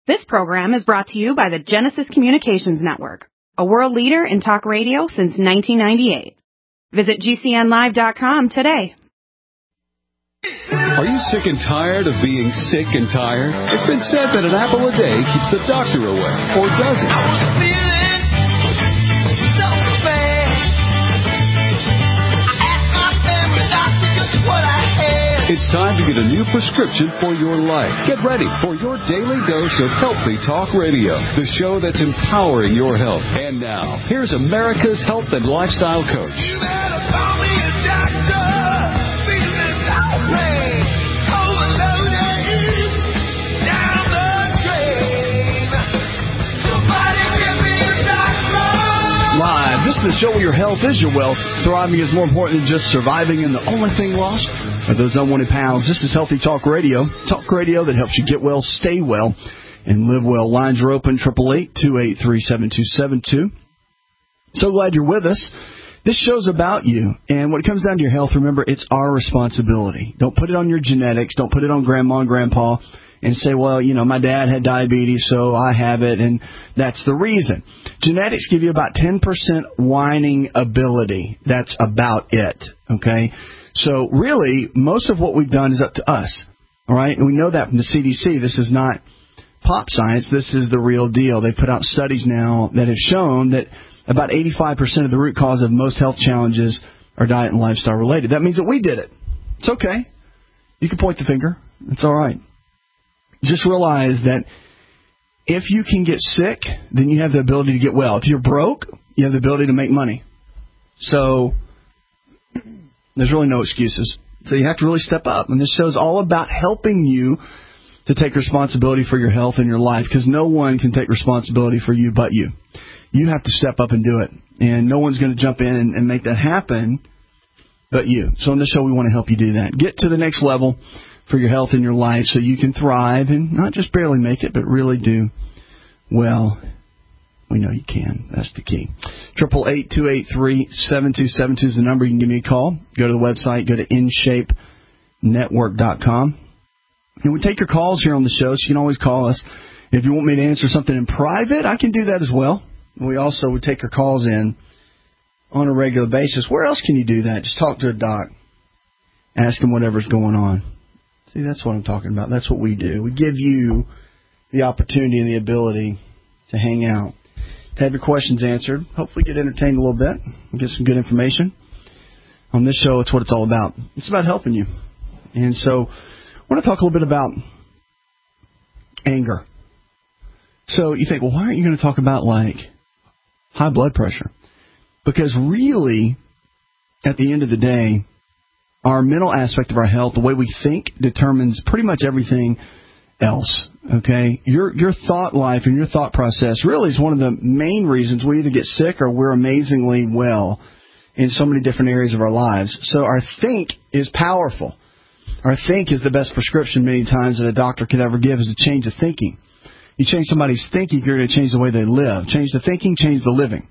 This program is brought to you by the Genesis Communications Network, a world leader in talk radio since 1998. Visit GCNlive.com today. Are you sick and tired of being sick and tired? It's been said that an apple a day keeps the doctor away, or does it? I was feeling so bad. I asked my family doctor just what I had. It's time to get a new prescription for your life. Get ready for your daily dose of Healthy Talk Radio, the show that's empowering your health. And now, here's America's health and lifestyle coach. You better call me a doctor. Live. This is the show where your health is your wealth. Thriving is more important than just surviving, and the only thing lost are those unwanted pounds. This is Healthy Talk Radio. Talk radio that helps you get well, stay well, and live well. Lines are open, 888-283-7272. So glad you're with us. This show's about you, and when it comes down to your health, remember, it's our responsibility. Don't put it on your genetics. Don't put it on grandma and grandpa and say, well, you know, my dad had diabetes, so I have it, and that's the reason. Genetics give you about 10% whining ability. That's about it, okay? So really, most of what we've done is up to us, all right? And we know that from the CDC. This is not pop science. This is the real deal. They put out studies now that have shown that about 85% of the root cause of most health challenges are diet and lifestyle related. That means that we did it. It's okay. You can point the finger. It's all right. Just realize that if you can get sick, then you have the ability to get well. If you're broke, you have the ability to make money. So there's really no excuses. So you have to really step up. And this show's all about helping you to take responsibility for your health and your life, because no one can take responsibility for you but you. You have to step up and do it. And no one's going to jump in and make that happen but you. So on this show, we want to help you do that. Get to the next level for your health and your life so you can thrive and not just barely make it, but really do well. We know you can. That's the key. 888-283-7272 is the number. You can give me a call. Go to the website. Go to InShapeNetwork.com. And we take your calls here on the show, so you can always call us. If you want me to answer something in private, I can do that as well. We also would take your calls in on a regular basis. Where else can you do that? Just talk to a doc. Ask them whatever's going on. See, that's what I'm talking about. That's what we do. We give you the opportunity and the ability to hang out, to have your questions answered, hopefully get entertained a little bit, and get some good information. On this show, it's what it's all about. It's about helping you. And so I want to talk a little bit about anger. So you think, well, why aren't you going to talk about, like, high blood pressure? Because really, at the end of the day, our mental aspect of our health, the way we think, determines pretty much everything else, okay? Your thought life and your thought process really is one of the main reasons we either get sick or we're amazingly well in so many different areas of our lives. So our think is powerful. Our think is the best prescription many times that a doctor could ever give, is a change of thinking. You change somebody's thinking, you're going to change the way they live. Change the thinking, change the living.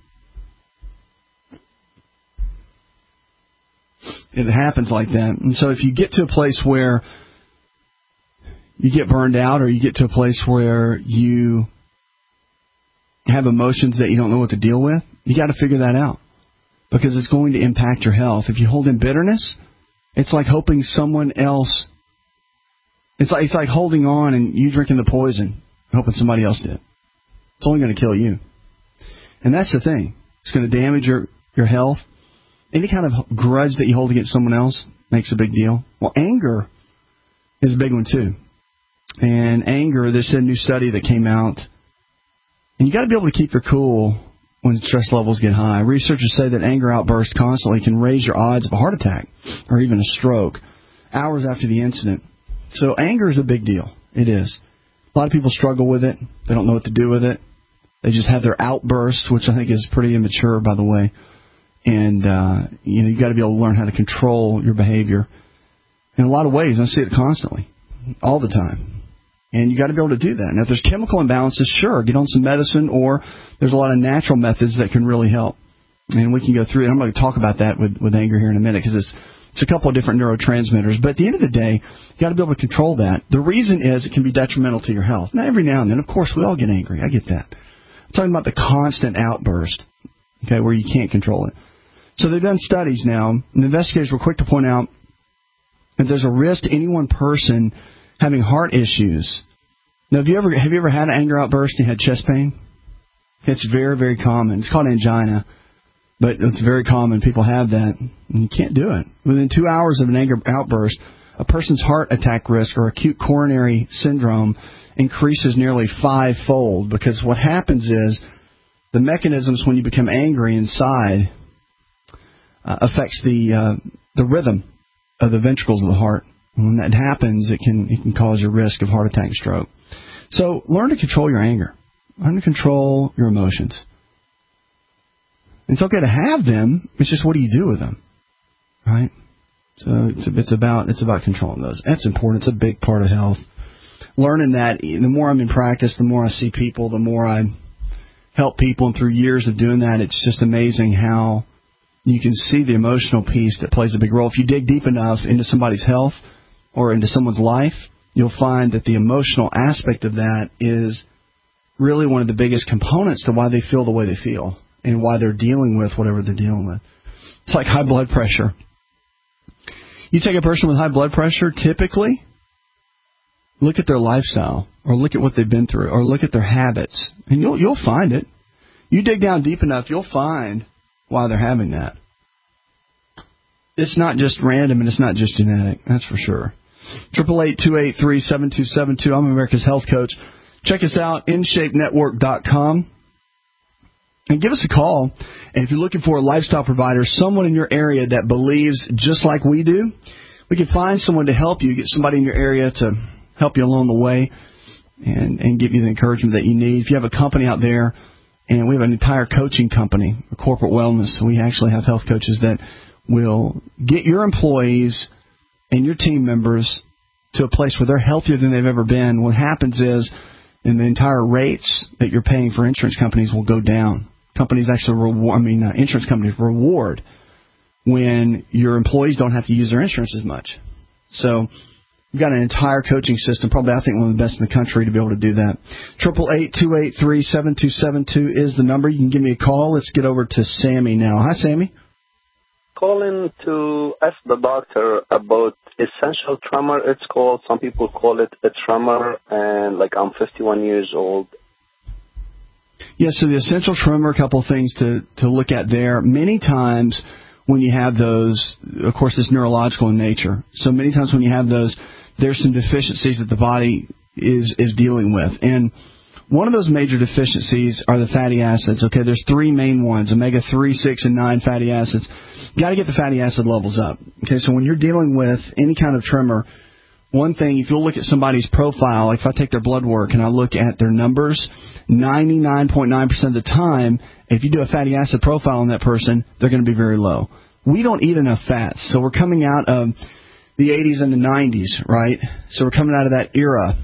It happens like that. And so if you get to a place where you get burned out, or you get to a place where you have emotions that you don't know what to deal with, you got to figure that out, because it's going to impact your health. If you hold in bitterness, it's like hoping someone else, it's like holding on and you drinking the poison, hoping somebody else did. It's only going to kill you. And that's the thing. It's going to damage your health. Any kind of grudge that you hold against someone else makes a big deal. Well, anger is a big one, too. And anger, there's a new study that came out. And you got to be able to keep your cool when stress levels get high. Researchers say that anger outbursts constantly can raise your odds of a heart attack or even a stroke hours after the incident. So anger is a big deal. It is. A lot of people struggle with it. They don't know what to do with it. They just have their outbursts, which I think is pretty immature, by the way. And, you got to be able to learn how to control your behavior in a lot of ways. I see it constantly, all the time. And you got to be able to do that. Now, if there's chemical imbalances, sure, get on some medicine, or there's a lot of natural methods that can really help. And we can go through it. I'm going to talk about that with anger here in a minute, because It's a couple of different neurotransmitters. But at the end of the day, you got to be able to control that. The reason is it can be detrimental to your health. Now, every now and then, of course, we all get angry. I get that. I'm talking about the constant outburst, okay, where you can't control it. So they've done studies now, and the investigators were quick to point out that there's a risk to any one person having heart issues. Now, have you ever had an anger outburst and you had chest pain? It's very, very common. It's called angina, but it's very common. People have that, and you can't do it. Within 2 hours of an anger outburst, a person's heart attack risk or acute coronary syndrome increases nearly 5-fold, because what happens is the mechanisms when you become angry inside affects the rhythm of the ventricles of the heart. And when that happens, it can cause your risk of heart attack and stroke. So learn to control your anger. Learn to control your emotions. It's okay to have them. It's just, what do you do with them, right? So it's about controlling those. That's important. It's a big part of health. Learning that, the more I'm in practice, the more I see people, the more I help people, and through years of doing that, it's just amazing how you can see the emotional piece that plays a big role. If you dig deep enough into somebody's health or into someone's life, you'll find that the emotional aspect of that is really one of the biggest components to why they feel the way they feel and why they're dealing with whatever they're dealing with. It's like high blood pressure. You take a person with high blood pressure, typically, look at their lifestyle, or look at what they've been through, or look at their habits, and you'll find it. You dig down deep enough, you'll find why they're having that. It's not just random, and it's not just genetic, that's for sure. 888-283-7272. I'm America's Health Coach. Check us out, InShapeNetwork.com. And give us a call. And if you're looking for a lifestyle provider, someone in your area that believes just like we do, we can find someone to help you, get somebody in your area to help you along the way and give you the encouragement that you need. If you have a company out there, and we have an entire coaching company, a corporate wellness, so we actually have health coaches that will get your employees and your team members to a place where they're healthier than they've ever been. What happens is, and the entire rates that you're paying for insurance companies will go down. Companies actually insurance companies reward when your employees don't have to use their insurance as much. So we've got an entire coaching system, probably I think one of the best in the country, to be able to do that. 888-283-7272 is the number. You can give me a call. Let's get over to Sammy now. Hi, Sammy. Calling to ask the doctor about essential tremor. It's called, some people call it a tremor, and I'm 51 years old. Yeah, so the essential tremor, a couple of things to look at there. Many times when you have those, of course, it's neurological in nature. So many times when you have those, there's some deficiencies that the body is dealing with. And one of those major deficiencies are the fatty acids. Okay, there's three main ones, omega-3, 6, and 9 fatty acids. You got to get the fatty acid levels up. Okay, so when you're dealing with any kind of tremor, one thing, if you'll look at somebody's profile, if I take their blood work and I look at their numbers, 99.9% of the time, if you do a fatty acid profile on that person, they're going to be very low. We don't eat enough fats, so we're coming out of the 80s and the 90s, right? So we're coming out of that era.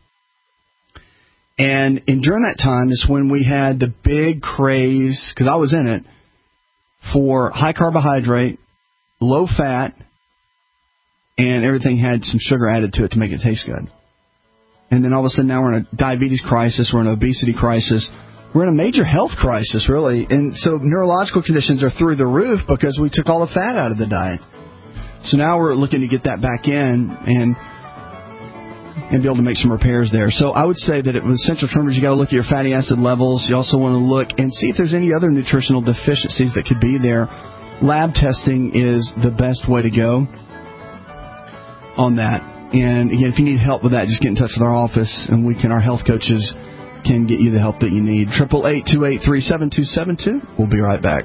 And during that time is when we had the big craze, because I was in it, for high carbohydrate, low fat, and everything had some sugar added to it to make it taste good. And then all of a sudden now we're in a diabetes crisis, we're in an obesity crisis, we're in a major health crisis, really. And so neurological conditions are through the roof because we took all the fat out of the diet. So now we're looking to get that back in and be able to make some repairs there. So I would say that with essential tremors, you got to look at your fatty acid levels. You also want to look and see if there's any other nutritional deficiencies that could be there. Lab testing is the best way to go on that. And again, if you need help with that, just get in touch with our office, and our health coaches can get you the help that you need. 888-283-7272. We'll be right back.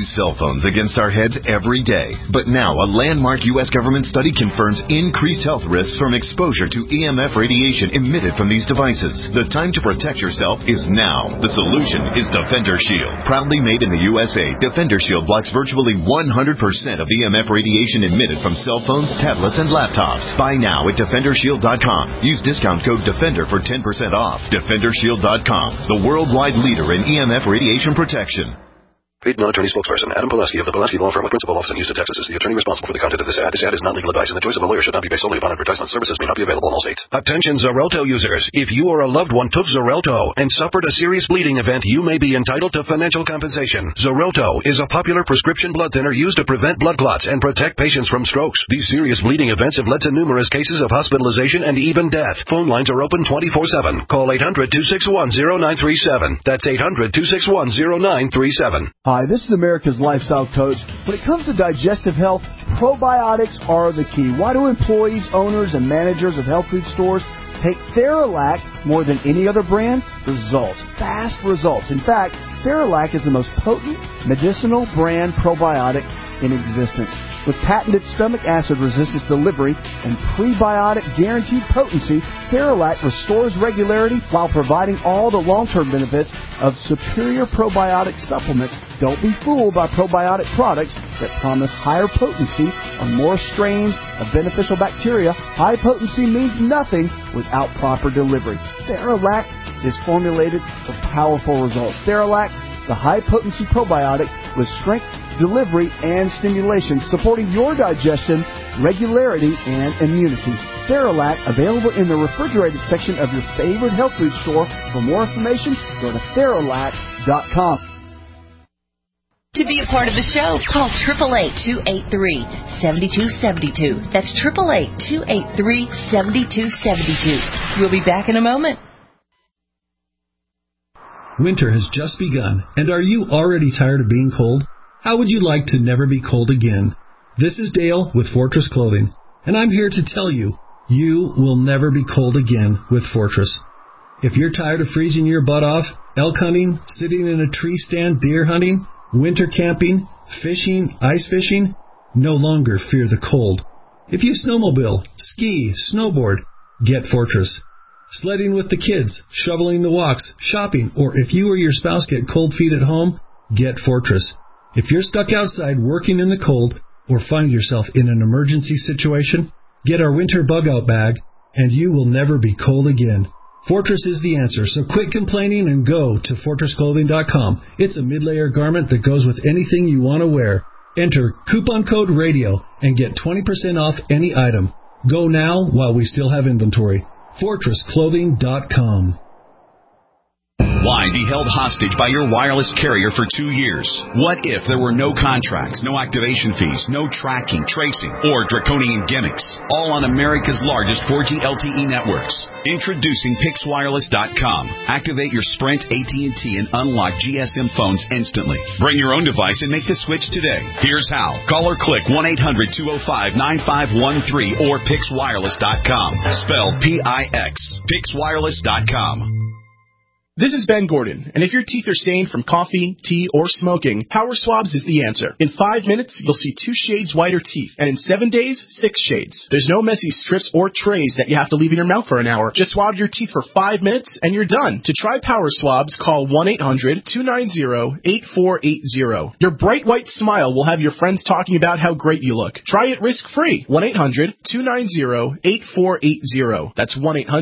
cell phones against our heads every day. But now a landmark U.S. government study confirms increased health risks from exposure to EMF radiation emitted from these devices. The time to protect yourself is now. The solution is Defender Shield. Proudly made in the USA, Defender Shield blocks virtually 100% of EMF radiation emitted from cell phones, tablets, and laptops. Buy now at DefenderShield.com. Use discount code DEFENDER for 10% off. DefenderShield.com, the worldwide leader in EMF radiation protection. Paid non-attorney spokesperson Adam Pulaski of the Pulaski Law Firm with principal office in Houston, Texas is the attorney responsible for the content of this ad. This ad is not legal advice, and the choice of a lawyer should not be based solely upon advertisement. Services may not be available in all states. Attention Xarelto users. If you or a loved one took Xarelto and suffered a serious bleeding event, you may be entitled to financial compensation. Xarelto is a popular prescription blood thinner used to prevent blood clots and protect patients from strokes. These serious bleeding events have led to numerous cases of hospitalization and even death. Phone lines are open 24/7. Call 800-261-0937. That's 800-261-0937. Hi, this is America's Lifestyle Coach. When it comes to digestive health, probiotics are the key. Why do employees, owners, and managers of health food stores take Theralac more than any other brand? Results. Fast results. In fact, Theralac is the most potent medicinal brand probiotic in existence. With patented stomach acid resistance delivery and prebiotic guaranteed potency, Theralac restores regularity while providing all the long-term benefits of superior probiotic supplements. Don't be fooled by probiotic products that promise higher potency or more strains of beneficial bacteria. High potency means nothing without proper delivery. Theralac is formulated for powerful results. Theralac, the high-potency probiotic with strength, delivery, and stimulation, supporting your digestion, regularity, and immunity. Theralac, available in the refrigerated section of your favorite health food store. For more information, go to Theralac.com. To be a part of the show, call 888-283-7272. That's 888-283-7272. We'll be back in a moment. Winter has just begun, and are you already tired of being cold? How would you like to never be cold again? This is Dale with Fortress Clothing, and I'm here to tell you, you will never be cold again with Fortress. If you're tired of freezing your butt off, elk hunting, sitting in a tree stand, deer hunting, winter camping, fishing, ice fishing, no longer fear the cold. If you snowmobile, ski, snowboard, get Fortress. Sledding with the kids, shoveling the walks, shopping, or if you or your spouse get cold feet at home, get Fortress. If you're stuck outside working in the cold or find yourself in an emergency situation, get our winter bug-out bag and you will never be cold again. Fortress is the answer, so quit complaining and go to FortressClothing.com. It's a mid-layer garment that goes with anything you want to wear. Enter coupon code RADIO and get 20% off any item. Go now while we still have inventory. FortressClothing.com. Why be held hostage by your wireless carrier for 2 years? What if there were no contracts, no activation fees, no tracking, tracing, or draconian gimmicks? All on America's largest 4G LTE networks. Introducing PixWireless.com. Activate your Sprint, AT&T, and unlock GSM phones instantly. Bring your own device and make the switch today. Here's how. Call or click 1-800-205-9513 or PixWireless.com. Spell P-I-X. PixWireless.com. This is Ben Gordon, and if your teeth are stained from coffee, tea, or smoking, Power Swabs is the answer. In 5 minutes, you'll see 2 shades whiter teeth, and in 7 days, 6 shades. There's no messy strips or trays that you have to leave in your mouth for an hour. Just swab your teeth for 5 minutes, and you're done. To try Power Swabs, call 1-800-290-8480. Your bright white smile will have your friends talking about how great you look. Try it risk-free. 1-800-290-8480. That's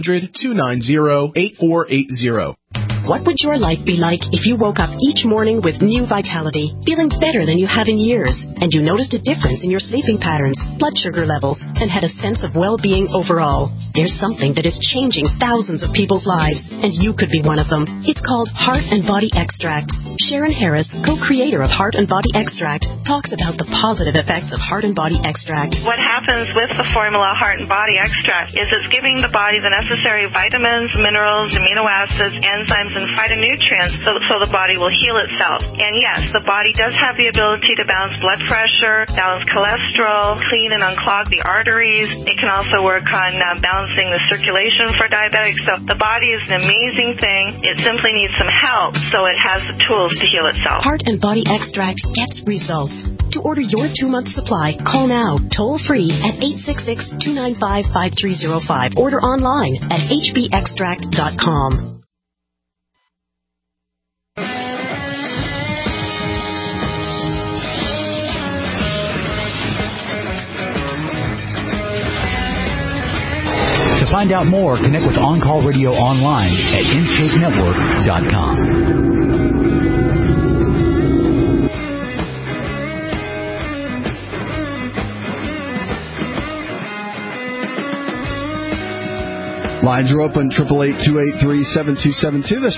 1-800-290-8480. What would your life be like if you woke up each morning with new vitality, feeling better than you have in years, and you noticed a difference in your sleeping patterns, blood sugar levels, and had a sense of well-being overall? There's something that is changing thousands of people's lives, and you could be one of them. It's called Heart and Body Extract. Sharon Harris, co-creator of Heart and Body Extract, talks about the positive effects of Heart and Body Extract. What happens with the formula Heart and Body Extract is it's giving the body the necessary vitamins, minerals, amino acids, enzymes, and phytonutrients so the body will heal itself. And yes, the body does have the ability to balance blood pressure, balance cholesterol, clean and unclog the arteries. It can also work on balancing the circulation for diabetics. So the body is an amazing thing. It simply needs some help so it has the tools to heal itself. Heart and Body Extract gets results. To order your 2-month supply, call now, toll free at 866-295-5305. Order online at hbextract.com. To find out more, connect with On Call Radio online at InShapeNetwork.com. Lines are open, 888-283-7272. That's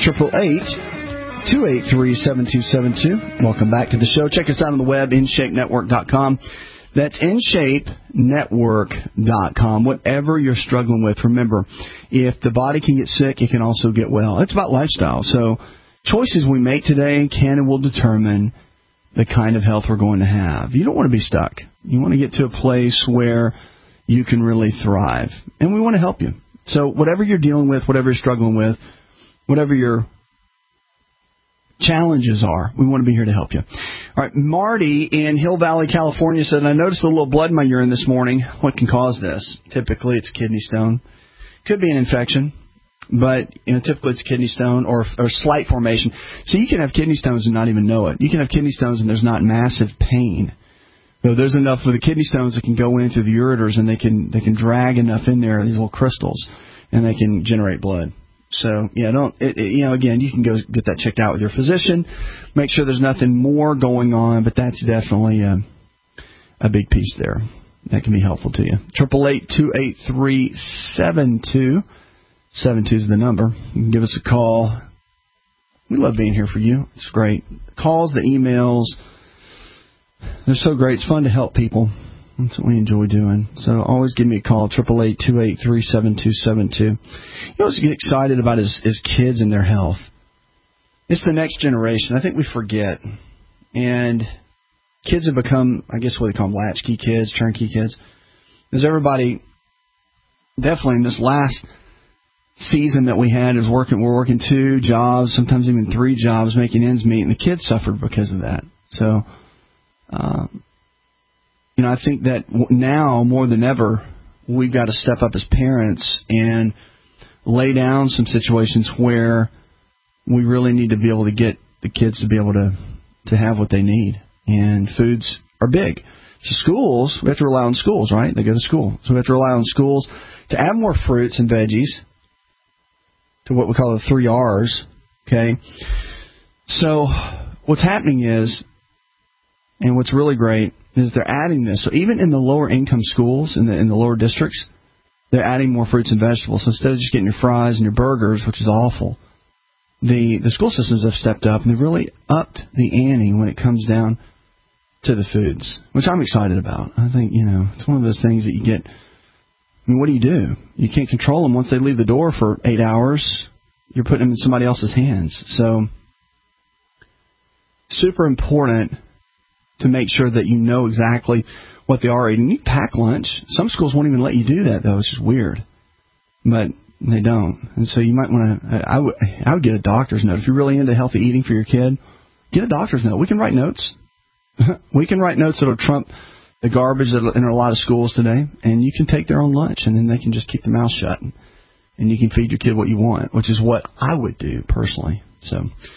888-283-7272. Welcome back to the show. Check us out on the web, InShapeNetwork.com. That's InShapeNetwork.com. Whatever you're struggling with, remember, if the body can get sick, it can also get well. It's about lifestyle. So choices we make today can and will determine the kind of health we're going to have. You don't want to be stuck. You want to get to a place where you can really thrive. And we want to help you. So whatever you're dealing with, whatever you're struggling with, whatever your challenges are, we want to be here to help you. All right, Marty in Hill Valley, California said, I noticed a little blood in my urine this morning. What can cause this? Typically, it's kidney stone. Could be an infection, but typically it's kidney stone or slight formation. So you can have kidney stones and not even know it. You can have kidney stones and there's not massive pain. So there's enough of the kidney stones that can go into the ureters and they can drag enough in there, these little crystals, and they can generate blood. So, again, you can go get that checked out with your physician. Make sure there's nothing more going on, but that's definitely a big piece there. That can be helpful to you. 888-283-7272 is the number. You can give us a call. We love being here for you. It's great. The calls, the emails, they're so great. It's fun to help people. That's what we enjoy doing. So always give me a call, 888-283-7272. You always get excited about his kids and their health. It's the next generation. I think we forget. And kids have become, I guess what they call them, latchkey kids, turnkey kids. Because everybody, definitely in this last season that we had, we're working 2 jobs, sometimes even 3 jobs, making ends meet, and the kids suffered because of that. So, I think that now more than ever, we've got to step up as parents and lay down some situations where we really need to be able to get the kids to be able to have what they need. And foods are big. So schools, we have to rely on schools, right? They go to school. So we have to rely on schools to add more fruits and veggies to what we call the 3 R's, okay? So what's happening is, and what's really great, is they're adding this. So even in the lower income schools, in the lower districts, they're adding more fruits and vegetables. So instead of just getting your fries and your burgers, which is awful, the school systems have stepped up and they've really upped the ante when it comes down to the foods, which I'm excited about. I think, it's one of those things that you get. I mean, what do? You can't control them once they leave the door for 8 hours. You're putting them in somebody else's hands. So super important to make sure that you know exactly what they are eating. You pack lunch. Some schools won't even let you do that, though. It's just weird. But they don't. And so you might want to, I would get a doctor's note. If you're really into healthy eating for your kid, get a doctor's note. We can write notes. We can write notes that will trump the garbage that in a lot of schools today. And you can take their own lunch, and then they can just keep their mouth shut. And you can feed your kid what you want, which is what I would do personally. So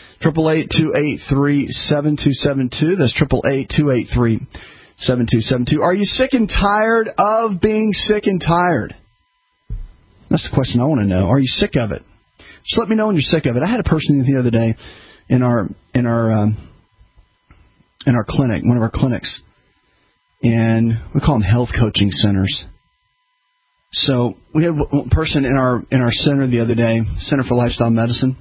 888-283-7272. That's 888-283-7272. Are you sick and tired of being sick and tired? That's the question I want to know. Are you sick of it? Just let me know when you're sick of it. I had a person the other day in our clinic, one of our clinics, and we call them health coaching centers. So we had one person in our center the other day, Center for Lifestyle Medicine.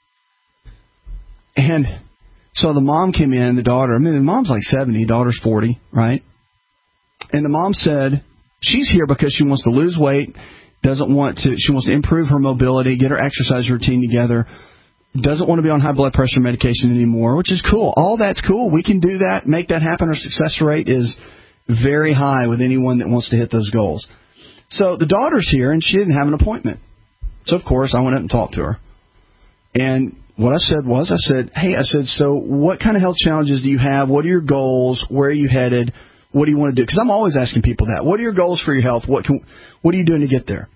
And so the mom came in, the daughter. I mean, the mom's like 70, daughter's 40, right? And the mom said she's here because she wants to lose weight, she wants to improve her mobility, get her exercise routine together, doesn't want to be on high blood pressure medication anymore, which is cool. All that's cool. We can do that, make that happen. Our success rate is very high with anyone that wants to hit those goals. So the daughter's here, and she didn't have an appointment. So, of course, I went up and talked to her. And what I said, hey, so what kind of health challenges do you have? What are your goals? Where are you headed? What do you want to do? Because I'm always asking people that. What are your goals for your health? What are you doing to get there?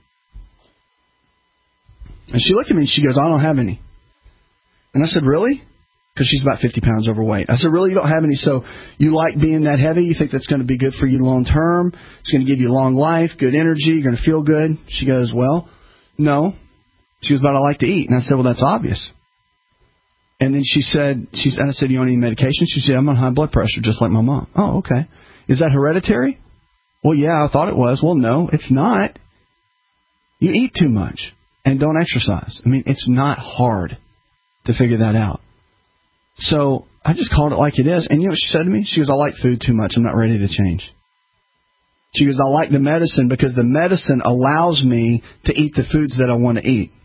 And she looked at me and she goes, I don't have any. And I said, really? Because she's about 50 pounds overweight. I said, really? You don't have any? So you like being that heavy? You think that's going to be good for you long term? It's going to give you long life, good energy, you're going to feel good? She goes, well, no. She goes, but I like to eat. And I said, well, that's obvious. And then she said, and I said, you on any medication? She said, I'm on high blood pressure, just like my mom. Oh, okay. Is that hereditary? Well, yeah, I thought it was. Well, no, it's not. You eat too much and don't exercise. I mean, it's not hard to figure that out. So I just called it like it is. And you know what she said to me? She goes, I like food too much. I'm not ready to change. She goes, I like the medicine because the medicine allows me to eat the foods that I want to eat.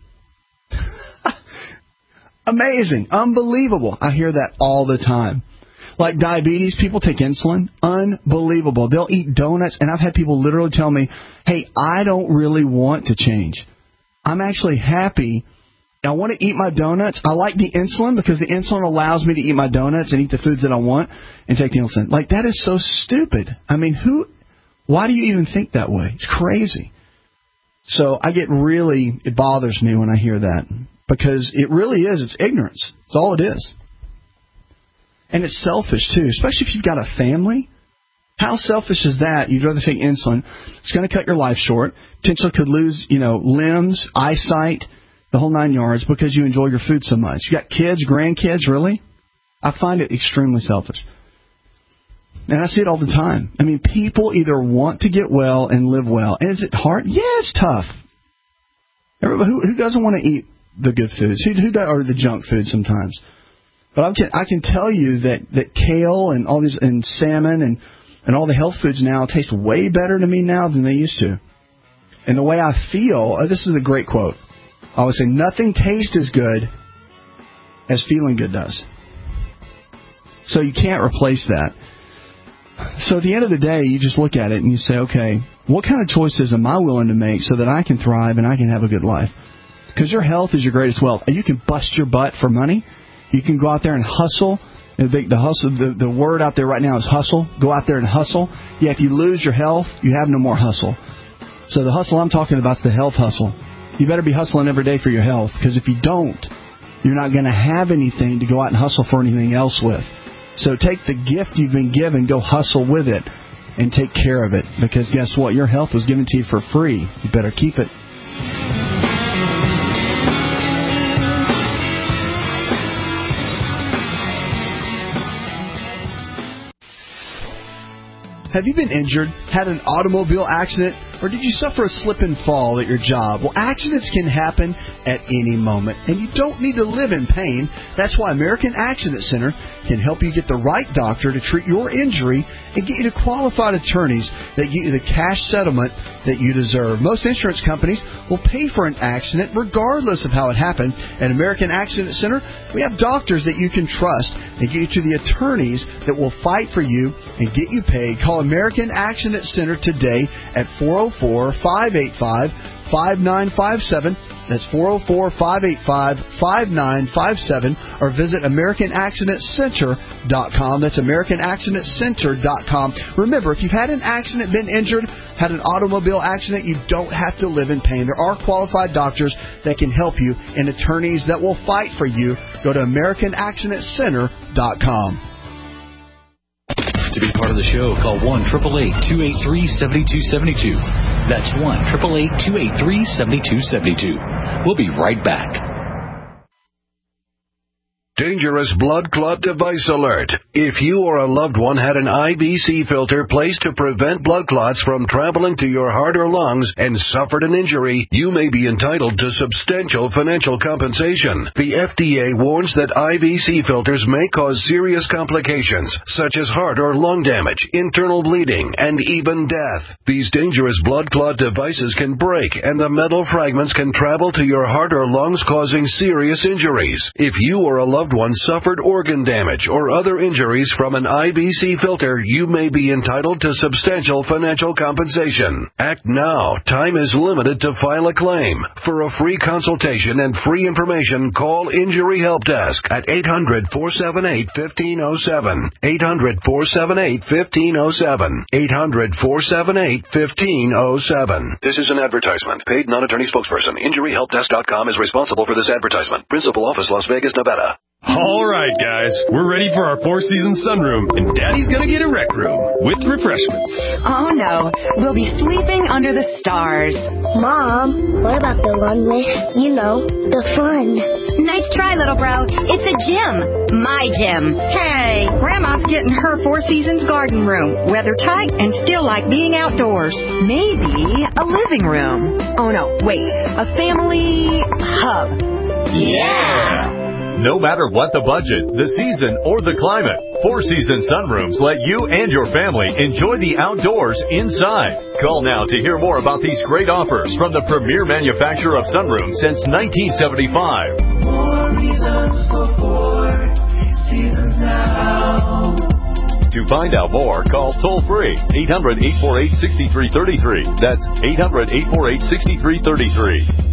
Amazing. Unbelievable. I hear that all the time. Like diabetes, people take insulin. Unbelievable. They'll eat donuts. And I've had people literally tell me, hey, I don't really want to change. I'm actually happy. I want to eat my donuts. I like the insulin because the insulin allows me to eat my donuts and eat the foods that I want and take the insulin. Like, that is so stupid. I mean, why do you even think that way? It's crazy. So it bothers me when I hear that because it really is. It's ignorance. It's all it is. And it's selfish, too, especially if you've got a family. How selfish is that? You'd rather take insulin. It's going to cut your life short. Potentially could lose, limbs, eyesight, the whole 9 yards because you enjoy your food so much. You got kids, grandkids, really? I find it extremely selfish. And I see it all the time. I mean, people either want to get well and live well. And is it hard? Yeah, it's tough. Everybody, who doesn't want to eat the good foods? Or the junk food sometimes? But I can tell you that kale and all these and salmon and all the health foods now taste way better to me now than they used to. And the way I feel, this is a great quote. I always say, nothing tastes as good as feeling good does. So you can't replace that. So at the end of the day, you just look at it and you say, okay, what kind of choices am I willing to make so that I can thrive and I can have a good life? Because your health is your greatest wealth. You can bust your butt for money. You can go out there and hustle. The word out there right now is hustle. Go out there and hustle. Yeah, if you lose your health, you have no more hustle. So the hustle I'm talking about is the health hustle. You better be hustling every day for your health, because if you don't, you're not going to have anything to go out and hustle for anything else with. So take the gift you've been given, go hustle with it, and take care of it. Because guess what? Your health was given to you for free. You better keep it. Have you been injured, had an automobile accident, or did you suffer a slip and fall at your job? Well, accidents can happen at any moment, and you don't need to live in pain. That's why American Accident Center can help you get the right doctor to treat your injury and get you to qualified attorneys that get you the cash settlement that you deserve. Most insurance companies will pay for an accident regardless of how it happened. At American Accident Center, we have doctors that you can trust and get you to the attorneys that will fight for you and get you paid. Call American Accident Center today at 404-585-5957. That's 404-585-5957. Or visit AmericanAccidentCenter.com. That's AmericanAccidentCenter.com. Remember, if you've had an accident, been injured, had an automobile accident, you don't have to live in pain. There are qualified doctors that can help you and attorneys that will fight for you. Go to AmericanAccidentCenter.com. To be part of the show, call 1-888-283-7272. That's 1-888-283-7272. We'll be right back. Dangerous blood clot device alert. If you or a loved one had an IVC filter placed to prevent blood clots from traveling to your heart or lungs and suffered an injury, you may be entitled to substantial financial compensation. The FDA warns that IVC filters may cause serious complications, such as heart or lung damage, internal bleeding, and even death. These dangerous blood clot devices can break, and the metal fragments can travel to your heart or lungs, causing serious injuries. If you or a loved one suffered organ damage or other injuries from an IVC filter, you may be entitled to substantial financial compensation. Act now. Time is limited to file a claim. For a free consultation and free information, call Injury Help Desk at 800-478-1507. 800-478-1507. 800-478-1507. This is an advertisement. Paid non-attorney spokesperson. InjuryHelpDesk.com is responsible for this advertisement. Principal office, Las Vegas, Nevada. All right, guys. We're ready for our Four Seasons sunroom, and Daddy's going to get a rec room with refreshments. Oh, no. We'll be sleeping under the stars. Mom, what about the runway? You know, the fun. Nice try, little bro. It's a gym. My gym. Hey, Grandma's getting her Four Seasons garden room. Weather tight and still like being outdoors. Maybe a living room. Oh, no. Wait. A family hub. Yeah! No matter what the budget, the season, or the climate, Four Seasons sunrooms let you and your family enjoy the outdoors inside. Call now to hear more about these great offers from the premier manufacturer of sunrooms since 1975. More reasons for Four Seasons now. To find out more, call toll-free 800-848-6333. That's 800-848-6333.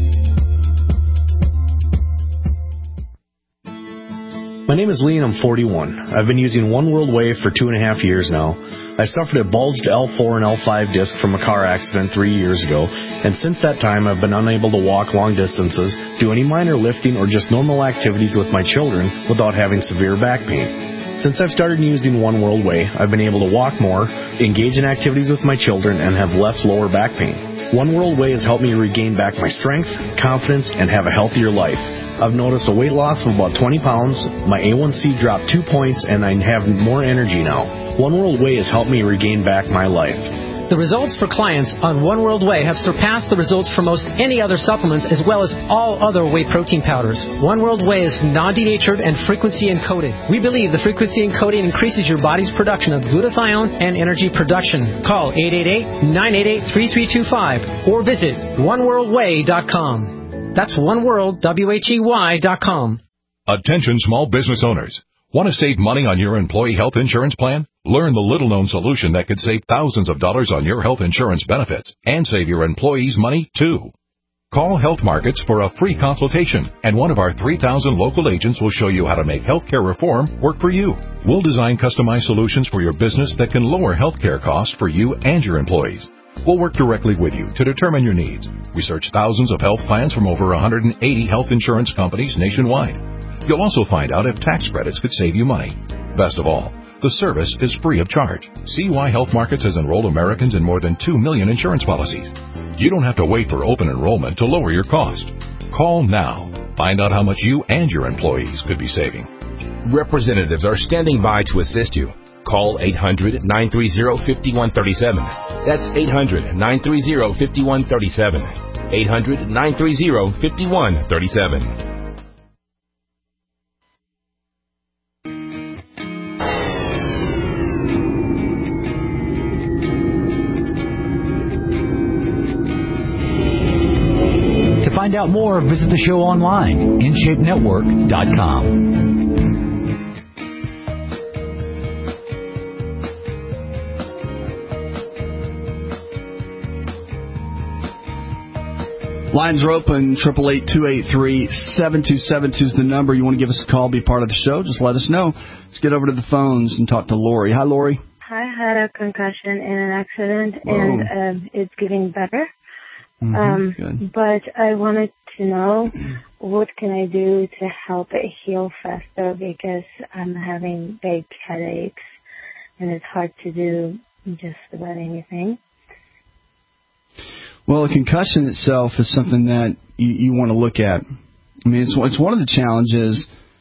My name is Lee and I'm 41. I've been using One World Wave for 2.5 years now. I suffered a bulged L4 and L5 disc from a car accident 3 years ago, and since that time I've been unable to walk long distances, do any minor lifting, or just normal activities with my children without having severe back pain. Since I've started using One World Way, I've been able to walk more, engage in activities with my children, and have less lower back pain. One World Way has helped me regain back my strength, confidence, and have a healthier life. I've noticed a weight loss of about 20 pounds, my A1C dropped 2 points, and I have more energy now. One World Way has helped me regain back my life. The results for clients on One World Way have surpassed the results for most any other supplements, as well as all other whey protein powders. One World Way is non-denatured and frequency encoded. We believe the frequency encoding increases your body's production of glutathione and energy production. Call 888-988-3325 or visit oneworldway.com. That's oneworldwhey.com. Attention small business owners. Want to save money on your employee health insurance plan? Learn the little-known solution that could save thousands of dollars on your health insurance benefits and save your employees money, too. Call Health Markets for a free consultation, and one of our 3,000 local agents will show you how to make healthcare reform work for you. We'll design customized solutions for your business that can lower healthcare costs for you and your employees. We'll work directly with you to determine your needs. Research thousands of health plans from over 180 health insurance companies nationwide. You'll also find out if tax credits could save you money. Best of all, the service is free of charge. See why Health Markets has enrolled Americans in more than 2 million insurance policies. You don't have to wait for open enrollment to lower your cost. Call now. Find out how much you and your employees could be saving. Representatives are standing by to assist you. Call 800-930-5137. That's 800-930-5137. 800-930-5137. To find out more, visit the show online, InShapeNetwork.com. Lines are open, 888-283-7272 is the number. You want to give us a call, be part of the show, just let us know. Let's get over to the phones and talk to Lori. Hi, Lori. I had a concussion in an accident, and it's getting better. But I wanted to know, what can I do to help it heal faster, because I'm having big headaches, and it's hard to do just about anything. Well, a concussion itself is something that you want to look at. I mean, it's one of the challenges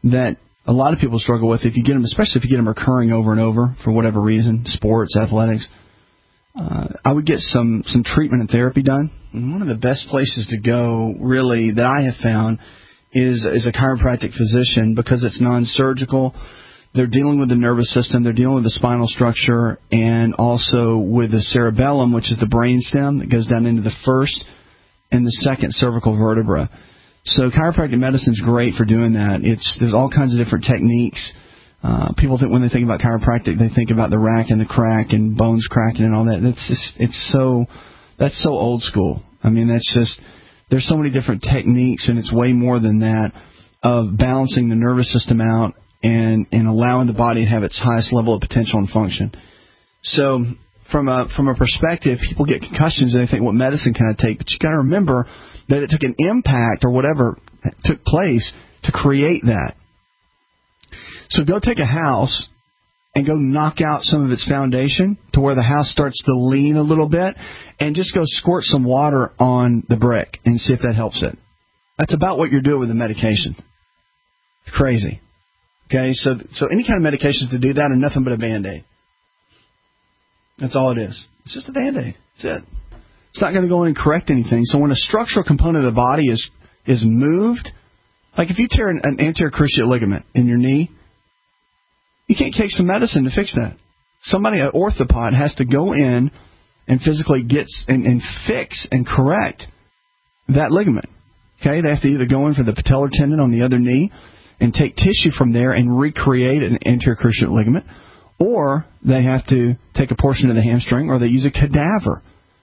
that a lot of people struggle with, if you get them, especially if you get them recurring over and over for whatever reason, sports, athletics, I would get some treatment and therapy done. And one of the best places to go, really, that I have found is a chiropractic physician, because it's non-surgical. They're dealing with the nervous system, they're dealing with the spinal structure, and also with the cerebellum, which is the brain stem that goes down into the first and the second cervical vertebra. So chiropractic medicine is great for doing that. There's all kinds of different techniques. People think when they think about chiropractic, they think about the rack and the crack and bones cracking and all that. That's so old school. I mean, there's so many different techniques, and it's way more than that, of balancing the nervous system out and allowing the body to have its highest level of potential and function. So from a perspective, people get concussions and they think, what medicine can I take? But you got to remember that it took an impact or whatever took place to create that. So go take a house and go knock out some of its foundation to where the house starts to lean a little bit, and just go squirt some water on the brick and see if that helps it. That's about what you're doing with the medication. It's crazy. Okay, so any kind of medications to do that are nothing but a Band-Aid. That's all it is. It's just a Band-Aid. That's it. It's not going to go in and correct anything. So when a structural component of the body is moved, like if you tear an anterior cruciate ligament in your knee, you can't take some medicine to fix that. Somebody, an orthopod, has to go in and physically get and fix and correct that ligament. Okay, they have to either go in for the patellar tendon on the other knee and take tissue from there and recreate an anterior cruciate ligament, or they have to take a portion of the hamstring, or they use a cadaver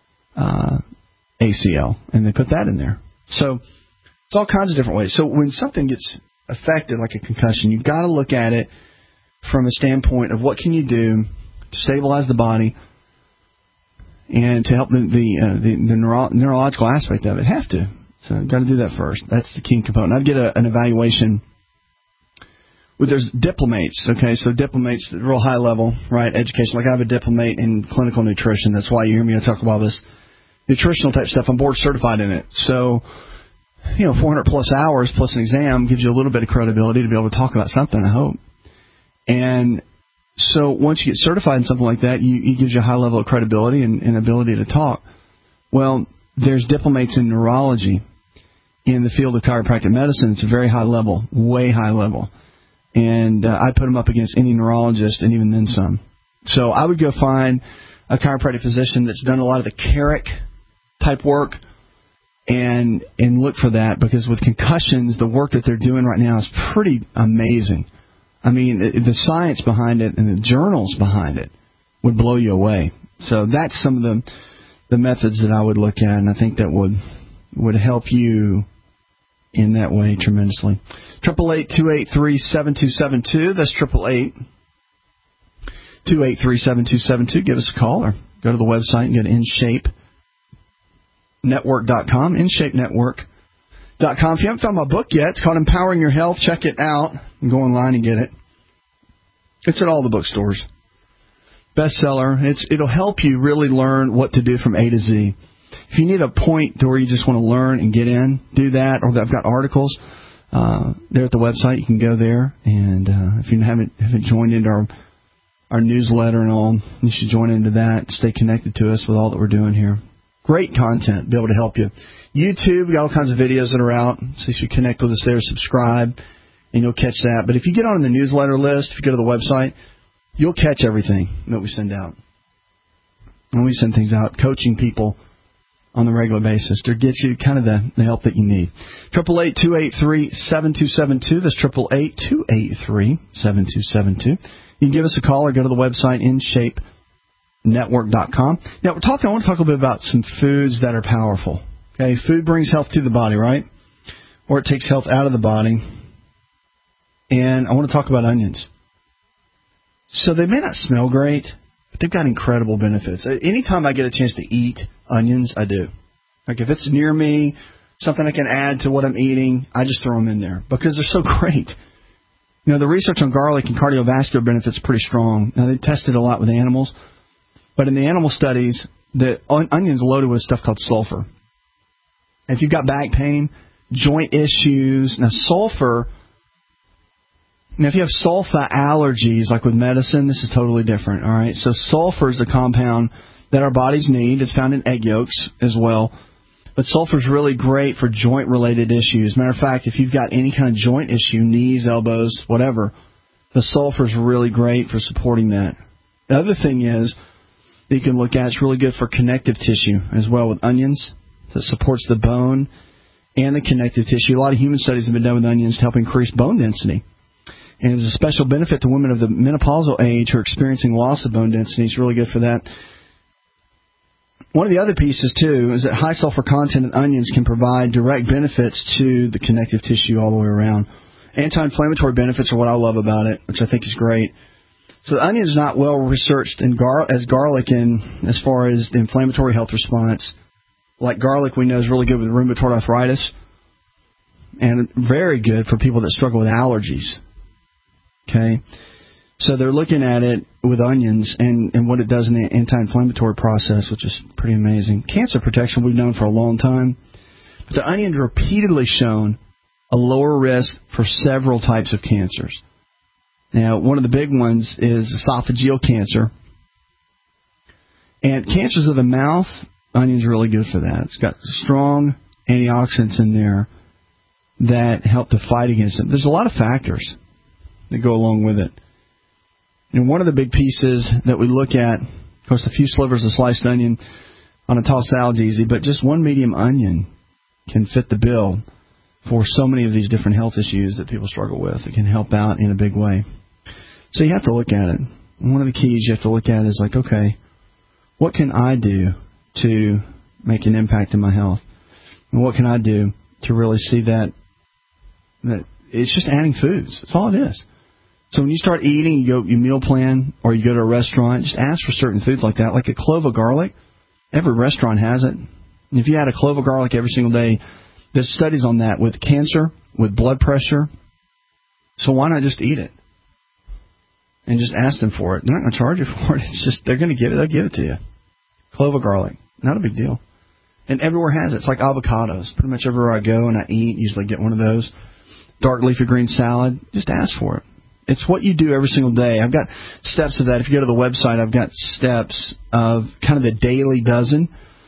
ACL and they put that in there. So it's all kinds of different ways. So when something gets affected, like a concussion, you've got to look at it from a standpoint of what can you do to stabilize the body and to help the neurological aspect of it. Have to. So you've got to do that first. That's the key component. I'd get an evaluation. Well, there's diplomates, okay? So diplomates, real high level, right, education. Like I have a diplomate in clinical nutrition. That's why you hear me talk about this nutritional type stuff. I'm board certified in it. So, 400 plus hours plus an exam gives you a little bit of credibility to be able to talk about something, I hope. And so once you get certified in something like that, it gives you a high level of credibility and ability to talk. Well, there's diplomates in neurology in the field of chiropractic medicine. It's a very high level, way high level. And I put them up against any neurologist and even then some. So I would go find a chiropractic physician that's done a lot of the Carrick type work and look for that, because with concussions, the work that they're doing right now is pretty amazing. I mean, the science behind it and the journals behind it would blow you away. So that's some of the methods that I would look at, and I think that would help you in that way tremendously. 888-283-7272. That's 888-283-7272. Give us a call or go to the website and go to InShapeNetwork.com. InShapeNetwork.com. If you haven't found my book yet, it's called Empowering Your Health. Check it out and go online and get it. It's at all the bookstores. Bestseller. It'll help you really learn what to do from A to Z. If you need a point to where you just want to learn and get in, do that. Or I've got articles there at the website. You can go there. And if you haven't joined into our newsletter and all, you should join into that. Stay connected to us with all that we're doing here. Great content, be able to help you. YouTube, we got all kinds of videos that are out, so you should connect with us there, subscribe, and you'll catch that. But if you get on the newsletter list, if you go to the website, you'll catch everything that we send out. And we send things out, coaching people on a regular basis to get you kind of the help that you need. 888-283-7272. That's 888-283-7272. You can give us a call or go to the website, InShapeNetwork.com. Now, I want to talk a little bit about some foods that are powerful. Okay, food brings health to the body, right? Or it takes health out of the body. And I want to talk about onions. So they may not smell great, but they've got incredible benefits. Anytime I get a chance to eat onions, I do. Like if it's near me, something I can add to what I'm eating, I just throw them in there because they're so great. The research on garlic and cardiovascular benefits is pretty strong. Now, they tested a lot with animals, but in the animal studies, the onions are loaded with stuff called sulfur. If you've got back pain, joint issues, now sulfur Now, if you have sulfa allergies, like with medicine, this is totally different, all right? So sulfur is a compound that our bodies need. It's found in egg yolks as well. But sulfur is really great for joint-related issues. Matter of fact, if you've got any kind of joint issue, knees, elbows, whatever, the sulfur is really great for supporting that. The other thing is that you can look at, it's really good for connective tissue as well with onions. That supports the bone and the connective tissue. A lot of human studies have been done with onions to help increase bone density. And there's a special benefit to women of the menopausal age who are experiencing loss of bone density. It's really good for that. One of the other pieces, too, is that high sulfur content in onions can provide direct benefits to the connective tissue all the way around. Anti-inflammatory benefits are what I love about it, which I think is great. So the onion is not well researched as garlic as far as the inflammatory health response. Like garlic, we know, is really good with rheumatoid arthritis and very good for people that struggle with allergies. Okay? So they're looking at it with onions and what it does in the anti-inflammatory process, which is pretty amazing. Cancer protection we've known for a long time. But the onion repeatedly shown a lower risk for several types of cancers. Now, one of the big ones is esophageal cancer. And cancers of the mouth, onion's really good for that. It's got strong antioxidants in there that help to fight against it. There's a lot of factors that go along with it. And one of the big pieces that we look at, of course, a few slivers of sliced onion on a tossed salad's easy, but just one medium onion can fit the bill for so many of these different health issues that people struggle with. It can help out in a big way. So you have to look at it. And one of the keys you have to look at is like, okay, what can I do to make an impact in my health? And what can I do to really see that it's just adding foods. That's all it is. So when you start eating, you meal plan, or you go to a restaurant, just ask for certain foods like that, like a clove of garlic. Every restaurant has it. And if you add a clove of garlic every single day, there's studies on that with cancer, with blood pressure. So why not just eat it? And just ask them for it. They're not going to charge you for it. It's just, they're going to give it. They'll give it to you. Clove of garlic. Not a big deal. And everywhere has it. It's like avocados. Pretty much everywhere I go and I eat, usually get one of those. Dark leafy green salad. Just ask for it. It's what you do every single day. I've got steps of that. If you go to the website, I've got steps of kind of the daily dozen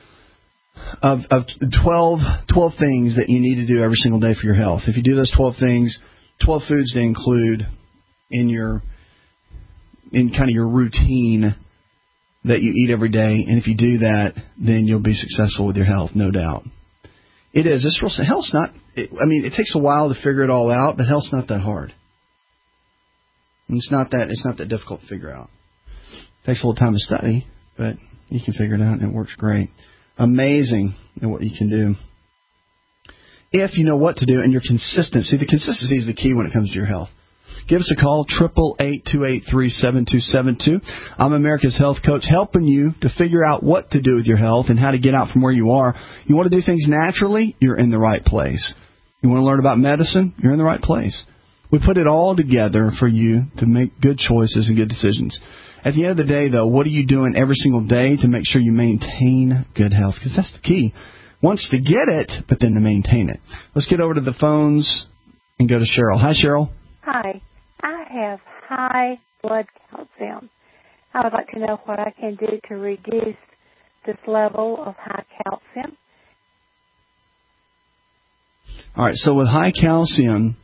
of 12 things that you need to do every single day for your health. If you do those 12 things, 12 foods to include in kind of your routine that you eat every day. And if you do that, then you'll be successful with your health, no doubt. It is. Health's not, it takes a while to figure it all out, but health's not that hard. And it's not that difficult to figure out. It takes a little time to study, but you can figure it out, and it works great. Amazing at what you can do. If you know what to do and you're consistent. See, the consistency is the key when it comes to your health. Give us a call, 888-283-7272. I'm America's Health Coach, helping you to figure out what to do with your health and how to get out from where you are. You want to do things naturally? You're in the right place. You want to learn about medicine? You're in the right place. We put it all together for you to make good choices and good decisions. At the end of the day, though, what are you doing every single day to make sure you maintain good health? Because that's the key. Once to get it, but then to maintain it. Let's get over to the phones and go to Cheryl. Hi, Cheryl. Hi. I have high blood calcium. I would like to know what I can do to reduce this level of high calcium. All right, so with high calcium,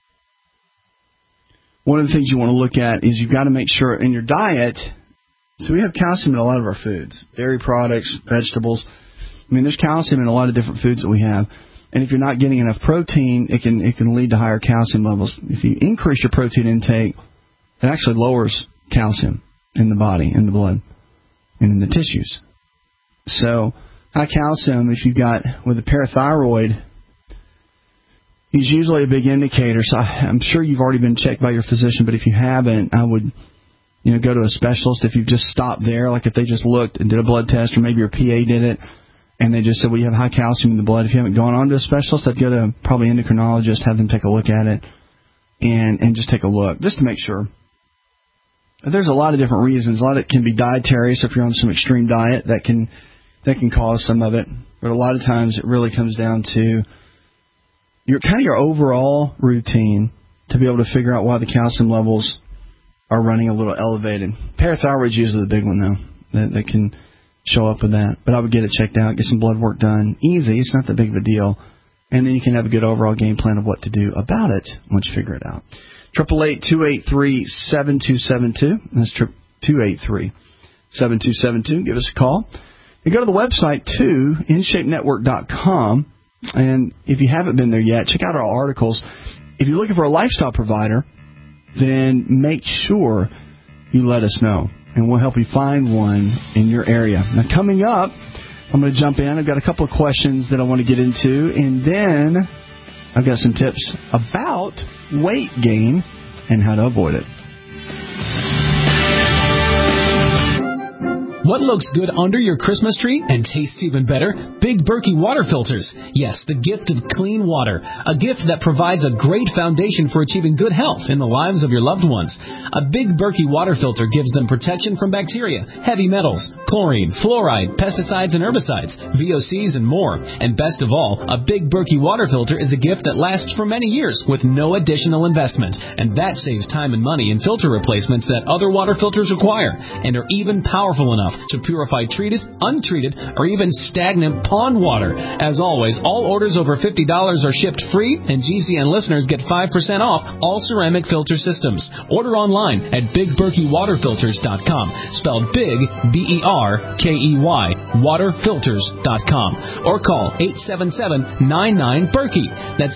one of the things you want to look at is you've got to make sure in your diet, so we have calcium in a lot of our foods, dairy products, vegetables. There's calcium in a lot of different foods that we have. And if you're not getting enough protein, it can lead to higher calcium levels. If you increase your protein intake, it actually lowers calcium in the body, in the blood, and in the tissues. So high calcium, if you've got with a parathyroid, is usually a big indicator. So I'm sure you've already been checked by your physician, but if you haven't, I would go to a specialist. If you've just stopped there, like if they just looked and did a blood test, or maybe your PA did it, and they just said, well, you have high calcium in the blood. If you haven't gone on to a specialist, I'd go to probably endocrinologist, have them take a look at it, and just take a look, just to make sure. There's a lot of different reasons. A lot of it can be dietary, so if you're on some extreme diet, that can cause some of it. But a lot of times it really comes down to your overall routine to be able to figure out why the calcium levels are running a little elevated. Parathyroid's usually the big one, though, that can show up with that. But I would get it checked out, get some blood work done. Easy. It's not that big of a deal. And then you can have a good overall game plan of what to do about it once you figure it out. 888-283-7272. That's 283-7272. Give us a call. And go to the website, too, InShapeNetwork.com. And if you haven't been there yet, check out our articles. If you're looking for a lifestyle provider, then make sure you let us know, and we'll help you find one in your area. Now, coming up, I'm going to jump in. I've got a couple of questions that I want to get into, and then I've got some tips about weight gain and how to avoid it. What looks good under your Christmas tree and tastes even better? Big Berkey water filters. Yes, the gift of clean water. A gift that provides a great foundation for achieving good health in the lives of your loved ones. A Big Berkey water filter gives them protection from bacteria, heavy metals, chlorine, fluoride, pesticides and herbicides, VOCs and more. And best of all, a Big Berkey water filter is a gift that lasts for many years with no additional investment. And that saves time and money in filter replacements that other water filters require, and are even powerful enough to purify treated, untreated, or even stagnant pond water. As always, all orders over $50 are shipped free, and GCN listeners get 5% off all ceramic filter systems. Order online at BigBerkeyWaterFilters.com, spelled Big, B-E-R-K-E-Y, waterfilters.com, or call 877-99-BERKEY. That's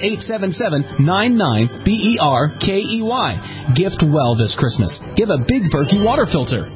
877-99-BERKEY. Gift well this Christmas. Give a Big Berkey water filter.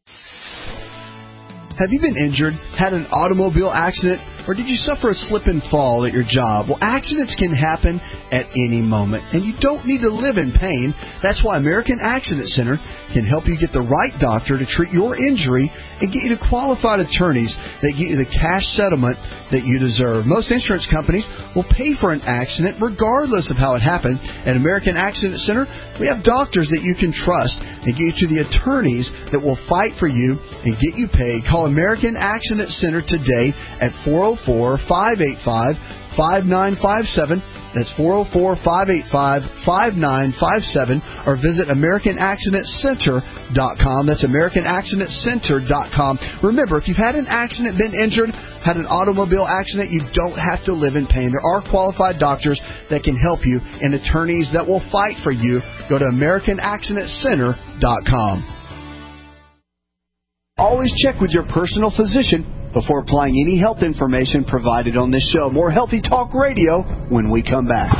Have you been injured, had an automobile accident, or did you suffer a slip and fall at your job? Well, accidents can happen at any moment, and you don't need to live in pain. That's why American Accident Center can help you get the right doctor to treat your injury and get you to qualified attorneys that get you the cash settlement that you deserve. Most insurance companies will pay for an accident regardless of how it happened. At American Accident Center, we have doctors that you can trust and get you to the attorneys that will fight for you and get you paid. Call American Accident Center today at 404-585-5957. That's 404-585-5957, or visit AmericanAccidentCenter.com. That's AmericanAccidentCenter.com. Remember, if you've had an accident, been injured, had an automobile accident, you don't have to live in pain. There are qualified doctors that can help you and attorneys that will fight for you. Go to AmericanAccidentCenter.com. Always check with your personal physician before applying any health information provided on this show. More Healthy Talk Radio when we come back.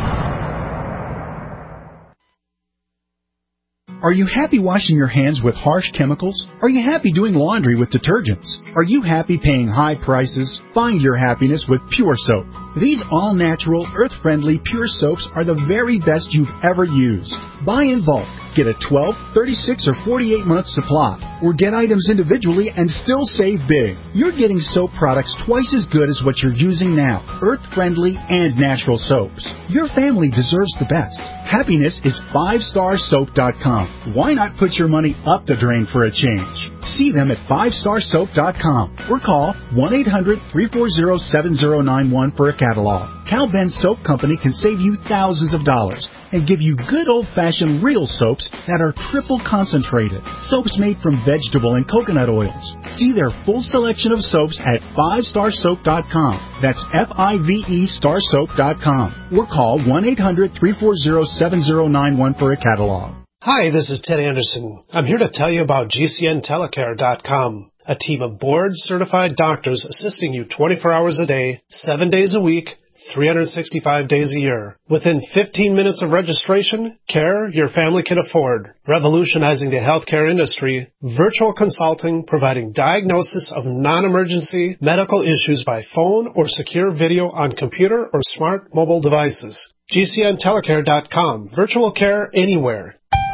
Are you happy washing your hands with harsh chemicals? Are you happy doing laundry with detergents? Are you happy paying high prices? Find your happiness with Pure Soap. These all-natural, earth-friendly Pure Soaps are the very best you've ever used. Buy in bulk. Get a 12, 36, or 48-month supply. Or get items individually and still save big. You're getting soap products twice as good as what you're using now. Earth-friendly and natural soaps. Your family deserves the best. Happiness is 5starsoap.com. Why not put your money up the drain for a change? See them at 5starsoap.com or call 1-800-340-7091 for a catalog. Cal Ben Soap Company can save you thousands of dollars and give you good old-fashioned real soaps that are triple concentrated. Soaps made from vegetable and coconut oils. See their full selection of soaps at 5starsoap.com. That's F-I-V-E starsoap.com. Or call 1-800-340-7091 for a catalog. Hi, this is Ted Anderson. I'm here to tell you about GCNtelecare.com, a team of board-certified doctors assisting you 24 hours a day, 7 days a week, 365 days a year. Within 15 minutes of registration, care your family can afford. Revolutionizing the healthcare industry, virtual consulting providing diagnosis of non-emergency medical issues by phone or secure video on computer or smart mobile devices. GCNtelecare.com. Virtual care anywhere.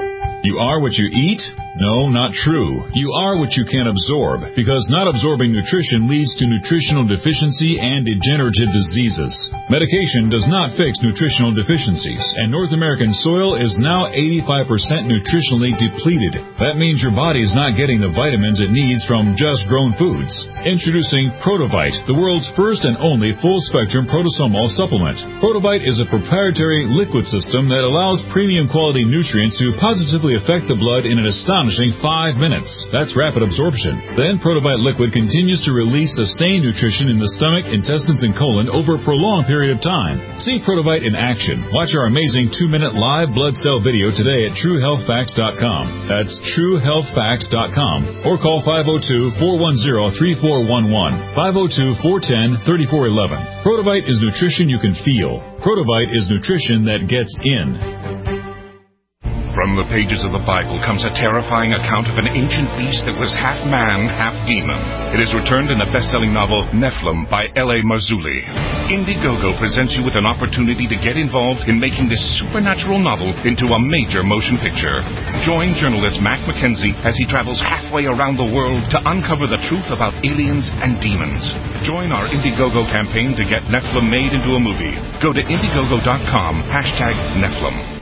You are what you eat? No, not true. You are what you can absorb, because not absorbing nutrition leads to nutritional deficiency and degenerative diseases. Medication does not fix nutritional deficiencies, and North American soil is now 85% nutritionally depleted. That means your body is not getting the vitamins it needs from just grown foods. Introducing Protovite, the world's first and only full-spectrum protosomal supplement. Protovite is a proprietary liquid system that allows premium quality nutrients to positively affect the blood in an astonishing 5 minutes. That's rapid absorption. Then Protovite liquid continues to release sustained nutrition in the stomach, intestines, and colon over a prolonged period of time. See Protovite in action. Watch our amazing 2-minute live blood cell video today at TrueHealthFacts.com. That's TrueHealthFacts.com. Or call 502-410-3411. 502-410-3411. Protovite is nutrition you can feel. Protovite is nutrition that gets in. From the pages of the Bible comes a terrifying account of an ancient beast that was half man, half demon. It is returned in the best-selling novel Nephilim by L.A. Marzulli. Indiegogo presents you with an opportunity to get involved in making this supernatural novel into a major motion picture. Join journalist Mac McKenzie as he travels halfway around the world to uncover the truth about aliens and demons. Join our Indiegogo campaign to get Nephilim made into a movie. Go to Indiegogo.com, #Nephilim.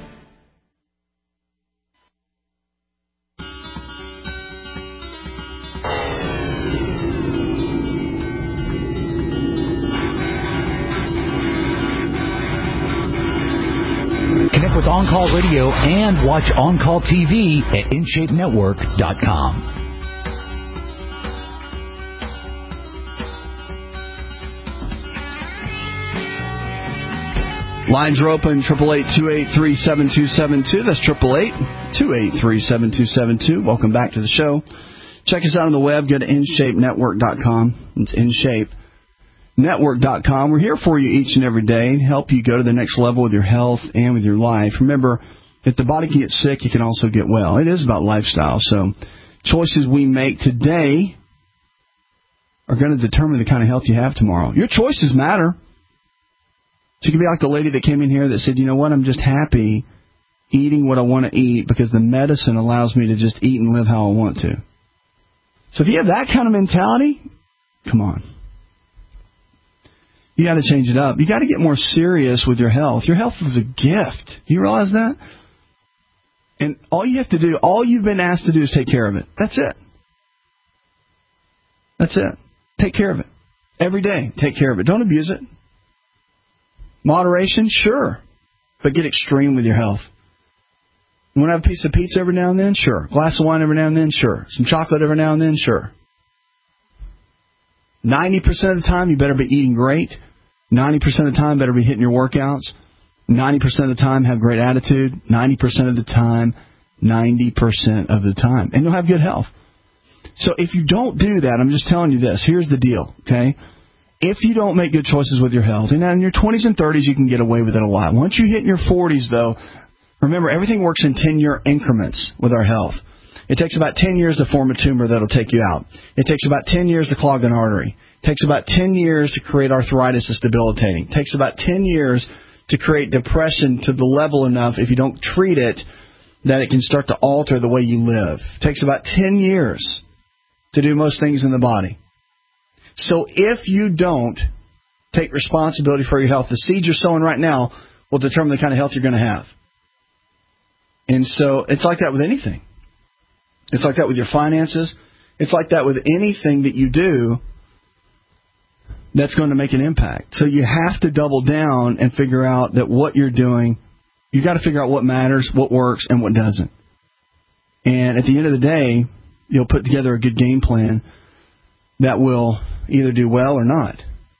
Connect with On Call Radio and watch On Call TV at InShapeNetwork.com. Lines are open, 888-283-7272. That's 888-283-7272. Welcome back to the show. Check us out on the web. Go to InShapeNetwork.com. It's InShapeNetwork.com. We're here for you each and every day and help you go to the next level with your health and with your life. Remember, if the body can get sick, you can also get well. It is about lifestyle. So choices we make today are going to determine the kind of health you have tomorrow. Your choices matter. So you can be like the lady that came in here that said, you know what, I'm just happy eating what I want to eat because the medicine allows me to just eat and live how I want to. So if you have that kind of mentality, come on. You got to change it up. You got to get more serious with your health. Your health is a gift. You realize that? And all you have to do, all you've been asked to do is take care of it. That's it. That's it. Take care of it. Every day, take care of it. Don't abuse it. Moderation, sure. But get extreme with your health. You want to have a piece of pizza every now and then? Sure. A glass of wine every now and then? Sure. Some chocolate every now and then? Sure. 90% of the time, you better be eating great. 90% of the time, better be hitting your workouts. 90% of the time, have great attitude. 90% of the time, 90% of the time. And you'll have good health. So if you don't do that, I'm just telling you this. Here's the deal, okay? If you don't make good choices with your health, and in your 20s and 30s, you can get away with it a lot. Once you hit in your 40s, though, remember, everything works in 10-year increments with our health. It takes about 10 years to form a tumor that'll take you out. It takes about 10 years to clog an artery. It takes about 10 years to create arthritis that's debilitating. It takes about 10 years to create depression to the level enough, if you don't treat it, that it can start to alter the way you live. It takes about 10 years to do most things in the body. So if you don't take responsibility for your health, the seeds you're sowing right now will determine the kind of health you're going to have. And so it's like that with anything. It's like that with your finances. It's like that with anything that you do that's going to make an impact. So you have to double down and figure out that what you're doing, you've got to figure out what matters, what works, and what doesn't. And at the end of the day, you'll put together a good game plan that will either do well or not.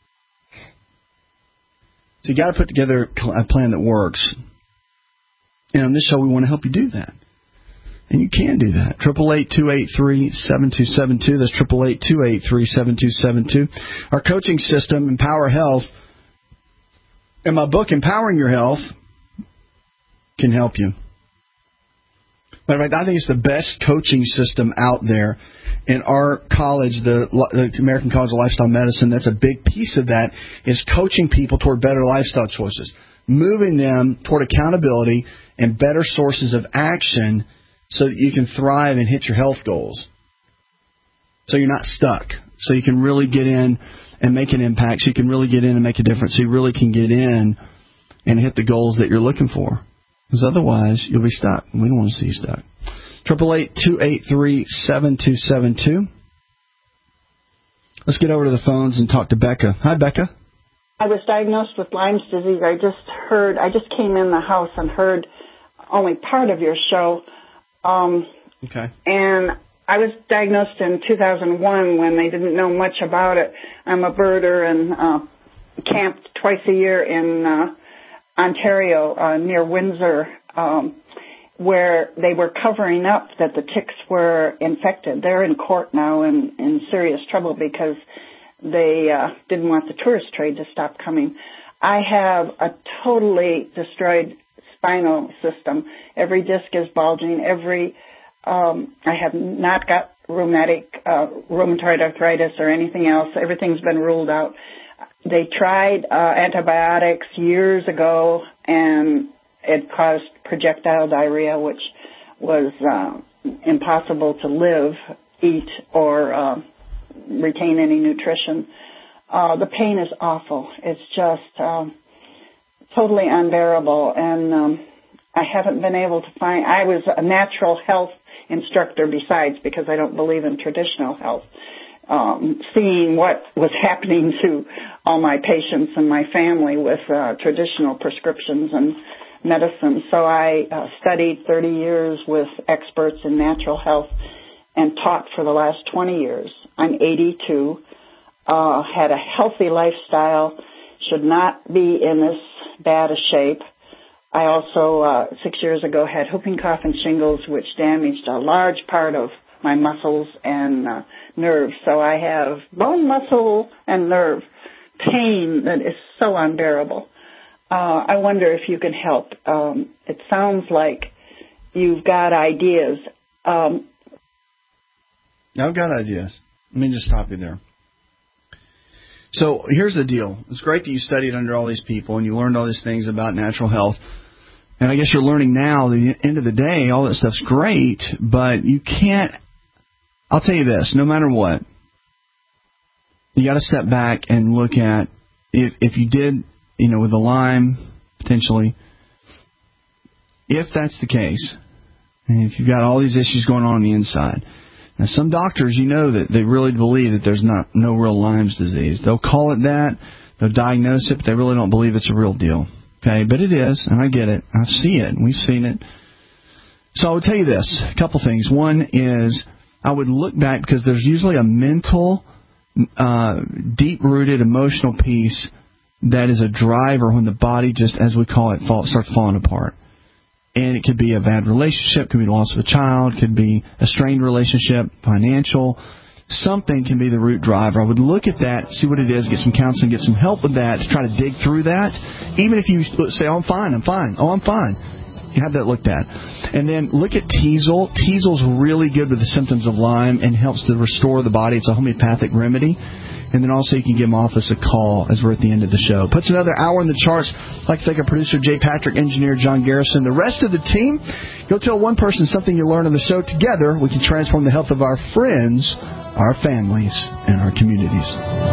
So you got to put together a plan that works. And on this show, we want to help you do that. And you can do that. 888-283-7272. That's 888-283-7272. Our coaching system, Empower Health, and my book, Empowering Your Health, can help you. Matter of fact, I think it's the best coaching system out there. In our college, the American College of Lifestyle Medicine, that's a big piece of that, is coaching people toward better lifestyle choices, moving them toward accountability and better sources of action so that you can thrive and hit your health goals. So you're not stuck. So you can really get in and make an impact. So you can really get in and make a difference. So you really can get in and hit the goals that you're looking for. Because otherwise, you'll be stuck. We don't want to see you stuck. 888-283-7272. Let's get over to the phones and talk to Becca. Hi, Becca. I was diagnosed with Lyme's disease. I just came in the house and heard only part of your show. Okay. And I was diagnosed in 2001 when they didn't know much about it. I'm a birder and camped twice a year in Ontario near Windsor, where they were covering up that the ticks were infected. They're in court now and in serious trouble because they didn't want the tourist trade to stop coming. I have a totally destroyed spinal system. Every disc is bulging. I have not got rheumatoid arthritis or anything else. Everything's been ruled out. They tried antibiotics years ago, and it caused projectile diarrhea, which was impossible to live, eat, or retain any nutrition. The pain is awful. It's just totally unbearable, and I haven't been able to find... I was a natural health instructor besides, because I don't believe in traditional health. Seeing what was happening to all my patients and my family with traditional prescriptions and medicine. So I studied 30 years with experts in natural health and taught for the last 20 years. I'm 82, had a healthy lifestyle, should not be in this bad a shape. I also, 6 years ago, had whooping cough and shingles, which damaged a large part of my muscles and nerves. So I have bone, muscle, and nerve pain that is so unbearable. I wonder if you can help. It sounds like you've got ideas. I've got ideas. Let me just stop you there. So here's the deal. It's great that you studied under all these people and you learned all these things about natural health. And I guess you're learning now, at the end of the day, all that stuff's great, but you can't... I'll tell you this, no matter what, you got to step back and look at, if you did, with the Lyme, potentially, if that's the case, and if you've got all these issues going on the inside. Now, some doctors, that they really believe that there's no real Lyme's disease. They'll call it that, they'll diagnose it, but they really don't believe it's a real deal. Okay, but it is, and I get it. I see it, and we've seen it. So I would tell you this, a couple things. One is I would look back, because there's usually a mental, deep-rooted emotional piece that is a driver when the body just, as we call it, starts falling apart. And it could be a bad relationship, could be the loss of a child, could be a strained relationship, financial. Something can be the root driver. I would look at that, see what it is, get some counseling, get some help with that to try to dig through that. Even if you say, oh, I'm fine. Oh, I'm fine. You have that looked at. And then look at Teasel. Teasel's really good with the symptoms of Lyme and helps to restore the body. It's a homeopathic remedy. And then also you can give Office a call as we're at the end of the show. Puts another hour in the charts. I'd like to thank our producer, Jay Patrick, engineer John Garrison, the rest of the team. Go tell one person something you learned on the show. Together, we can transform the health of our friends, our families, and our communities.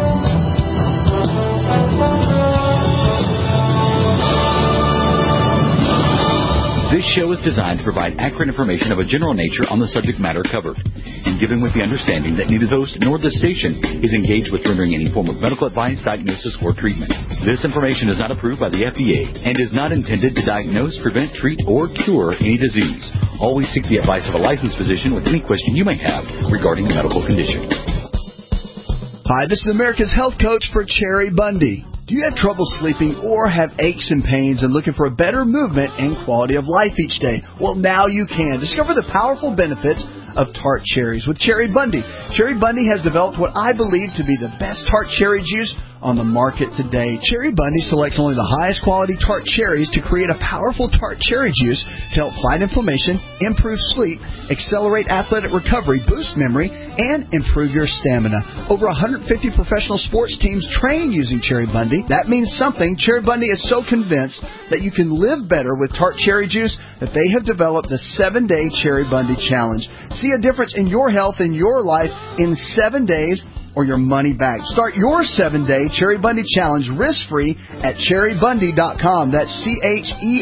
This show is designed to provide accurate information of a general nature on the subject matter covered, and given with the understanding that neither the host nor the station is engaged with rendering any form of medical advice, diagnosis, or treatment. This information is not approved by the FDA and is not intended to diagnose, prevent, treat, or cure any disease. Always seek the advice of a licensed physician with any question you may have regarding a medical condition. Hi, this is America's Health Coach for Cherry Bundy. Do you have trouble sleeping or have aches and pains and looking for a better movement and quality of life each day? Well, now you can. Discover the powerful benefits of tart cherries with Cherry Bundy. Cherry Bundy has developed what I believe to be the best tart cherry juice on the market today. Cherry Bundy selects only the highest quality tart cherries to create a powerful tart cherry juice to help fight inflammation, improve sleep, accelerate athletic recovery, boost memory, and improve your stamina. Over 150 professional sports teams train using Cherry Bundy. That means something. Cherry Bundy is so convinced that you can live better with tart cherry juice that they have developed the 7-Day Cherry Bundy Challenge. See a difference in your health and your life in 7 days or your money back. Start your 7-Day Cherry Bundy Challenge risk-free at cherrybundy.com. That's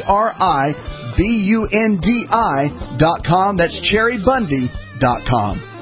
CherryBundi.com. That's cherrybundy.com.